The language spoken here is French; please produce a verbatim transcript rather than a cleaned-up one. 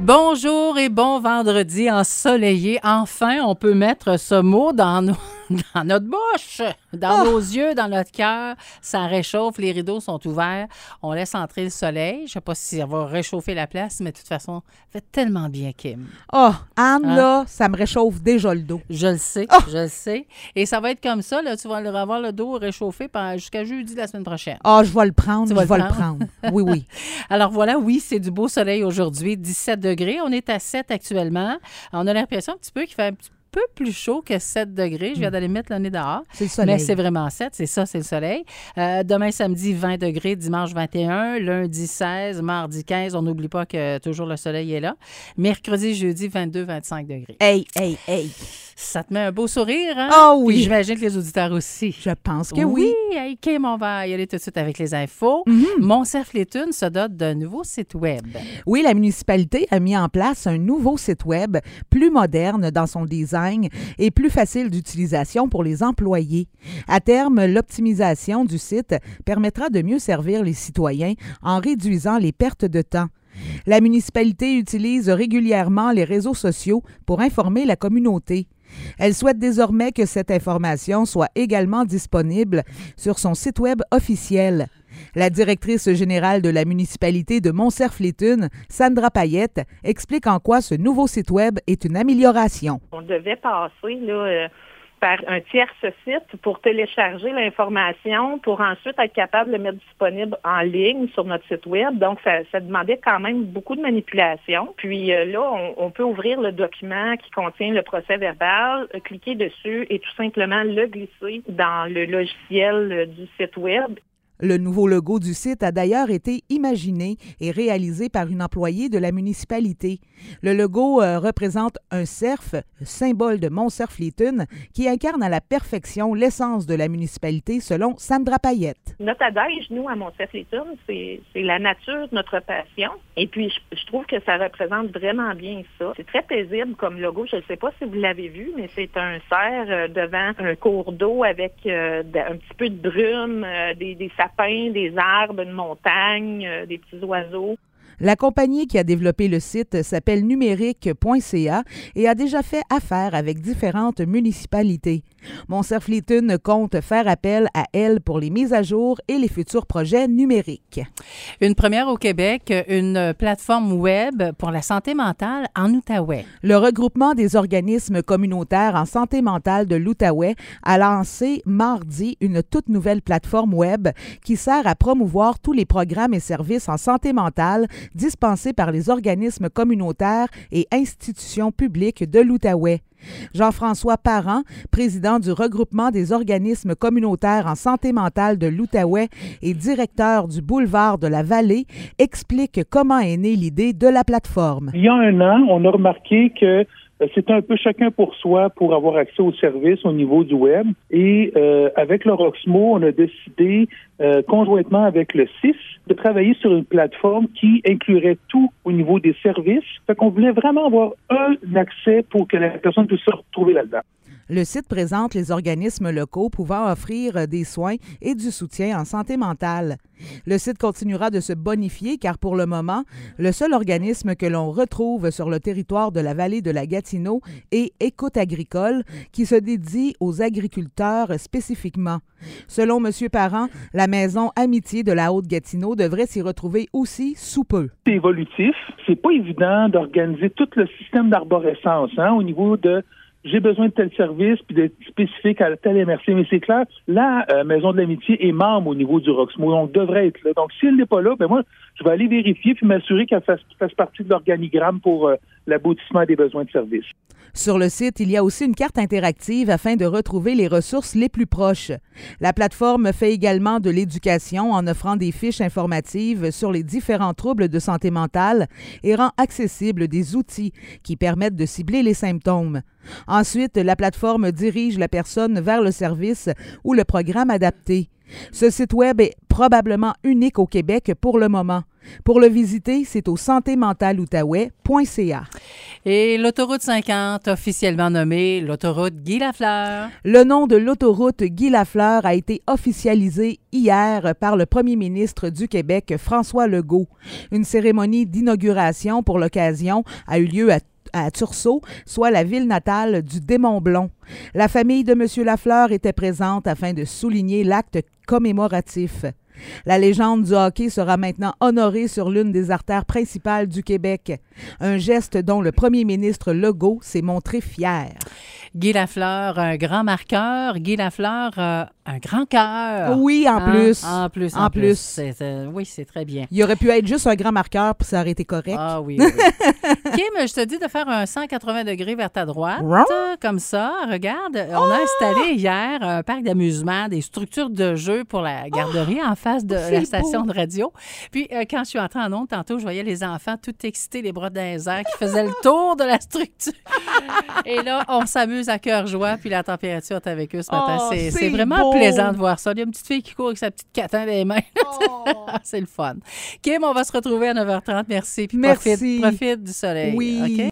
Bonjour et bon vendredi ensoleillé. Enfin, on peut mettre ce mot dans, nos, dans notre bouche, dans oh. nos yeux, dans notre cœur. Ça réchauffe, les rideaux sont ouverts. On laisse entrer le soleil. Je ne sais pas si ça va réchauffer la place, mais de toute façon, ça fait tellement bien, Kim. Oh, Anne, hein? Là, ça me réchauffe déjà le dos. Je le sais, oh. je le sais. Et ça va être comme ça, là, tu vas avoir le dos réchauffé jusqu'à jeudi de la semaine prochaine. Ah, oh, je vais le prendre, tu je vais vais le prendre. le prendre. Oui, oui. Alors voilà, oui, c'est du beau soleil aujourd'hui, dix-sept degrés. On est à sept actuellement. On a l'impression un petit peu qu'il fait un petit peu plus chaud que sept degrés. Je viens d'aller mettre le nez dehors. C'est le soleil. Mais c'est vraiment sept, c'est ça, c'est le soleil. Euh, demain, samedi, vingt degrés, dimanche, vingt et un, lundi, seize, mardi, quinze. On n'oublie pas que toujours le soleil est là. Mercredi, jeudi, vingt-deux, vingt-cinq degrés. Hey, hey, hey! Ça te met un beau sourire, hein? Ah oh, oui! Puis j'imagine que les auditeurs aussi. Je pense que oui. Oui! Hey, Kim, on va y aller tout de suite avec les infos. Mm-hmm. Montcerf-les-Tunes se dote d'un nouveau site web. Oui, la municipalité a mis en place un nouveau site web plus moderne dans son design et plus facile d'utilisation pour les employés. À terme, l'optimisation du site permettra de mieux servir les citoyens en réduisant les pertes de temps. La municipalité utilise régulièrement les réseaux sociaux pour informer la communauté. Elle souhaite désormais que cette information soit également disponible sur son site web officiel. La directrice générale de la municipalité de Montcerf-les-Tunes, Sandra Payette, explique en quoi ce nouveau site web est une amélioration. On devait passer là, euh, par un tierce site pour télécharger l'information, pour ensuite être capable de le mettre disponible en ligne sur notre site web. Donc, ça, ça demandait quand même beaucoup de manipulation. Puis euh, là, on, on peut ouvrir le document qui contient le procès verbal, euh, cliquer dessus et tout simplement le glisser dans le logiciel euh, du site web. Le nouveau logo du site a d'ailleurs été imaginé et réalisé par une employée de la municipalité. Le logo euh, représente un cerf, symbole de Montcerf-les-Tunes, qui incarne à la perfection l'essence de la municipalité selon Sandra Payette. Notre adage, nous, à Montcerf-les-Tunes, c'est, c'est la nature, notre passion. Et puis, je, je trouve que ça représente vraiment bien ça. C'est très paisible comme logo. Je ne sais pas si vous l'avez vu, mais c'est un cerf euh, devant un cours d'eau avec euh, un petit peu de brume, euh, des, des sapins, des arbres, une montagne, euh, des petits oiseaux. La compagnie qui a développé le site s'appelle numérique point c a et a déjà fait affaire avec différentes municipalités. Montcerf-les-Tunes compte faire appel à elle pour les mises à jour et les futurs projets numériques. Une première au Québec, une plateforme web pour la santé mentale en Outaouais. Le regroupement des organismes communautaires en santé mentale de l'Outaouais a lancé mardi une toute nouvelle plateforme web qui sert à promouvoir tous les programmes et services en santé mentale dispensés par les organismes communautaires et institutions publiques de l'Outaouais. Jean-François Parent, président du regroupement des organismes communautaires en santé mentale de l'Outaouais et directeur du Boulevard de la Vallée, explique comment est née l'idée de la plateforme. Il y a un an, on a remarqué que c'est un peu chacun pour soi pour avoir accès aux services au niveau du web. Et euh, avec le Roxmo, on a décidé, euh, conjointement avec le C I S, de travailler sur une plateforme qui inclurait tout au niveau des services. Fait qu'on voulait vraiment avoir un accès pour que la personne puisse se retrouver là-dedans. Le site présente les organismes locaux pouvant offrir des soins et du soutien en santé mentale. Le site continuera de se bonifier car pour le moment, le seul organisme que l'on retrouve sur le territoire de la vallée de la Gatineau est Écoute agricole, qui se dédie aux agriculteurs spécifiquement. Selon M. Parent, la maison Amitié de la Haute-Gatineau devrait s'y retrouver aussi sous peu. C'est évolutif. C'est pas évident d'organiser tout le système d'arborescence hein, au niveau de j'ai besoin de tel service puis d'être spécifique à tel M R C. Mais c'est clair, la euh, Maison de l'Amitié est membre au niveau du Roxmo, donc devrait être là. Donc, si elle n'est pas là, ben moi, je vais aller vérifier puis m'assurer qu'elle fasse, fasse partie de l'organigramme pour euh, l'aboutissement des besoins de service. Sur le site, il y a aussi une carte interactive afin de retrouver les ressources les plus proches. La plateforme fait également de l'éducation en offrant des fiches informatives sur les différents troubles de santé mentale et rend accessibles des outils qui permettent de cibler les symptômes. Ensuite, la plateforme dirige la personne vers le service ou le programme adapté. Ce site web est probablement unique au Québec pour le moment. Pour le visiter, c'est au santé mentale outaouais point c a. Et l'autoroute cinquante, officiellement nommée l'autoroute Guy Lafleur. Le nom de l'autoroute Guy Lafleur a été officialisé hier par le premier ministre du Québec, François Legault. Une cérémonie d'inauguration pour l'occasion a eu lieu à à Tursault, soit la ville natale du démon blond. La famille de M. Lafleur était présente afin de souligner l'acte commémoratif. La légende du hockey sera maintenant honorée sur l'une des artères principales du Québec, un geste dont le premier ministre Legault s'est montré fier. Guy Lafleur, un grand marqueur. Guy Lafleur, euh, un grand cœur. Oui, en Hein? plus. En plus, en, En plus. plus. C'est, euh, oui, c'est très bien. Il aurait pu être juste un grand marqueur, puis ça aurait été correct. Ah oui, oui. Kim, je te dis de faire un cent quatre-vingts degrés vers ta droite, Right. euh, comme ça. Regarde, on a installé hier un parc d'amusement, des structures de jeu pour la garderie en face de c'est la station beau. de radio. Puis, euh, quand je suis entrée en onde, tantôt, je voyais les enfants tout excités, les bras dans les airs, qui faisaient le tour de la structure. Et là, on s'amuse à cœur joie, puis la température est avec eux ce matin. Oh, c'est, c'est c'est vraiment beau. plaisant de voir ça. Il y a une petite fille qui court avec sa petite catin dans les mains. Oh. C'est le fun. Kim, on va se retrouver à neuf heures trente. Merci. Puis Merci. Profite, profite du soleil. Oui. OK?